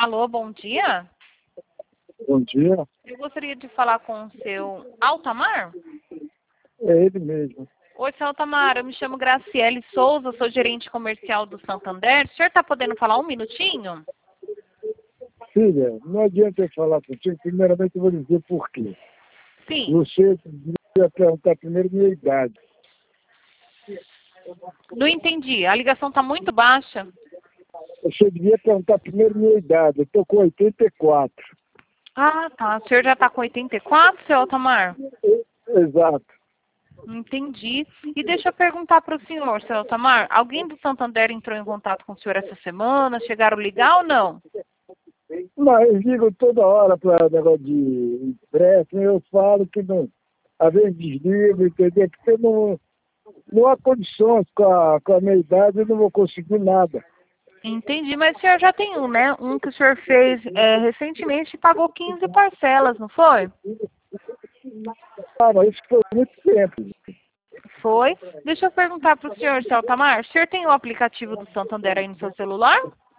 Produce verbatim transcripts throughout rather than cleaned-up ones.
Alô, bom dia. Bom dia. Eu gostaria de falar com o seu Altamar. É ele mesmo. Oi, seu Altamar, eu me chamo Graciele Souza, sou gerente comercial do Santander. O senhor está podendo falar um minutinho? Filha, não adianta eu falar contigo. Primeiramente eu vou dizer por quê. Sim. Você devia perguntar primeiro minha idade. Não entendi. A ligação está muito baixa. Você devia perguntar primeiro minha idade. Eu estou com oitenta e quatro. Ah, tá. O senhor já está com oitenta e quatro, seu Altamar? Exato. Entendi. E deixa eu perguntar para o senhor, seu Altamar, alguém do Santander entrou em contato com o senhor essa semana? Chegaram a ligar ou não? Mas eles ligam toda hora para negócio de empréstimo. Eu falo que não. Às vezes desligo, entendeu? Porque não, não há condições com a, com a minha idade, eu não vou conseguir nada. Entendi, mas o senhor já tem um, né? Um que o senhor fez é, recentemente e pagou quinze parcelas, não foi? Ah, mas isso foi muito tempo. Foi. Deixa eu perguntar para o senhor, seu Altamar, o senhor tem o aplicativo do Santander aí no seu celular?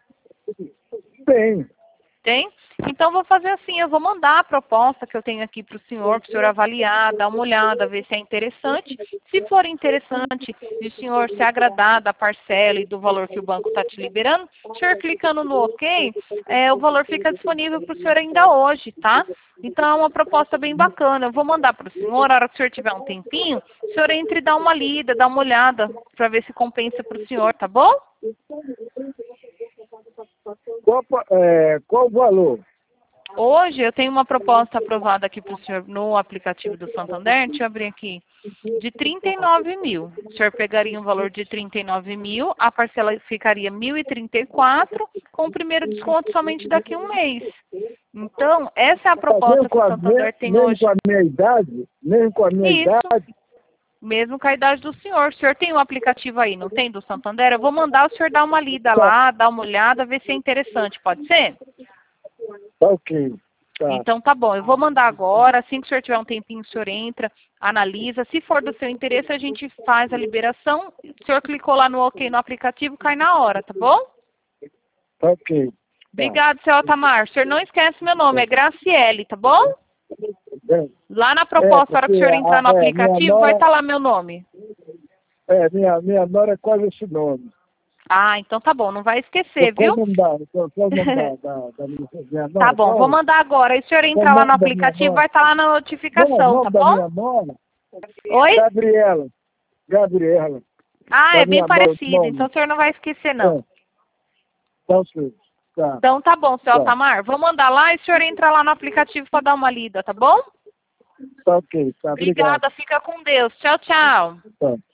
Tem. Tem? Então vou fazer assim, eu vou mandar a proposta que eu tenho aqui para o senhor, para o senhor avaliar, dar uma olhada, ver se é interessante. Se for interessante e o senhor se agradar da parcela e do valor que o banco está te liberando, o senhor clicando no OK, é, o valor fica disponível para o senhor ainda hoje, tá? Então é uma proposta bem bacana. Eu vou mandar para o senhor, a hora que o senhor tiver um tempinho, o senhor entre e dá uma lida, dá uma olhada, para ver se compensa para o senhor, tá bom? Qual, é, qual o valor? Hoje eu tenho uma proposta aprovada aqui para o senhor no aplicativo do Santander, deixa eu abrir aqui, de trinta e nove mil. O senhor pegaria um valor de trinta e nove mil, a parcela ficaria mil e trinta e quatro, com o primeiro desconto somente daqui a um mês. Então, essa é a proposta que o Santander tem mesmo hoje. Com a minha idade? Mesmo com a minha Isso. idade? Mesmo com a idade do senhor. O senhor tem o um aplicativo aí, não tem, do Santander? Eu vou mandar o senhor dar uma lida lá, dar uma olhada, ver se é interessante, pode ser? Tá ok. Tá. Então tá bom, eu vou mandar agora, assim que o senhor tiver um tempinho, o senhor entra, analisa. Se for do seu interesse, a gente faz a liberação. O senhor clicou lá no OK no aplicativo, cai na hora, tá bom? Tá ok. Tá. Obrigado, seu Altamar. O senhor não esquece meu nome, é Graciele, tá bom? É, Lá na proposta, é, a hora que o senhor entrar no é, aplicativo, nora, vai estar lá meu nome. É, minha, minha nora é quase esse nome. Ah, então tá bom, não vai esquecer, viu? Pode mandar, pode mandar da, da minha, minha nora. Tá bom, vou mandar agora. Aí o senhor entrar lá no aplicativo, vai estar lá na notificação, tá bom? Minha nora, Oi? Gabriela. Gabriela. Ah, é bem minha parecido, nome. então o senhor não vai esquecer, não. É. Tá ok. Tá. Então tá bom, seu Tá. Altamar. Vou mandar lá e o senhor entra lá no aplicativo para dar uma lida, tá bom? Tá ok. Tá, obrigado. Obrigada, fica com Deus. Tchau, tchau. Tá.